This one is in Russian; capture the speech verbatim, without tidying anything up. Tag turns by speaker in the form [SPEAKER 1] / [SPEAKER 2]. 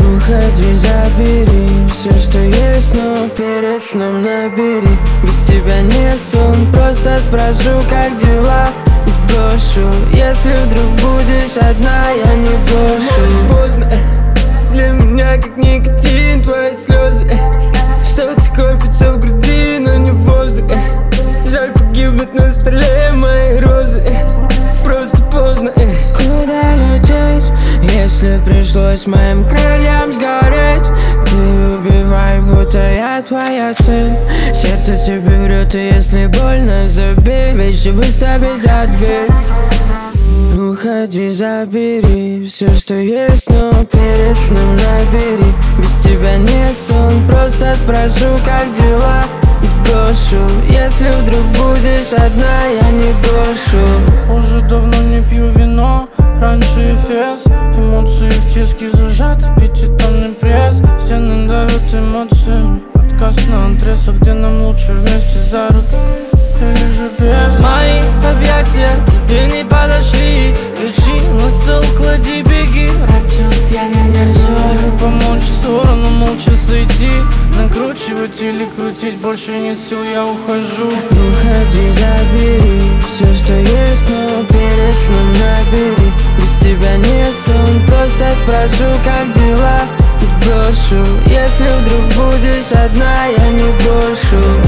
[SPEAKER 1] Уходи, забери все, что есть, но перед сном набери. Без тебя не сон, просто спрошу, как дела, и сброшу. Если вдруг будешь одна, я не брошу.
[SPEAKER 2] Поздно, для меня как никотин твои слезы. Что-то копится в груди, но не воздух. Жаль, погибнут на столе мои розы. Просто поздно.
[SPEAKER 1] Куда лететь, если пришлось моим крыльям сгореть? Ты убивай, будто я твоя цель. Сердце тебе врет, и если больно, забей. Вещи выставить за дверь. Уходи, забери все, что есть, но перед сном набери. Без тебя не сон, просто спрошу, как дела, и сброшу. Если вдруг будешь одна, я не брошу.
[SPEAKER 3] Уже давно не пью вино, раньше эфес. Эмоции в тиске зажаты, пятитонный пресс. Стены давят эмоциями, отказ на антрес. А где нам лучше вместе за руки или же без?
[SPEAKER 2] Мои объятия тебе не подошли. Ключи на стол клади, беги. От чувств я не держу.
[SPEAKER 3] Помочь в сторону, молча сойти. Накручивать или крутить, больше нет сил, я ухожу.
[SPEAKER 1] Уходи, забери все, что есть, но перед сном набери. Без тебя не сон, просто спрошу, как дела, и сброшу. Если вдруг будешь одна, я не брошу.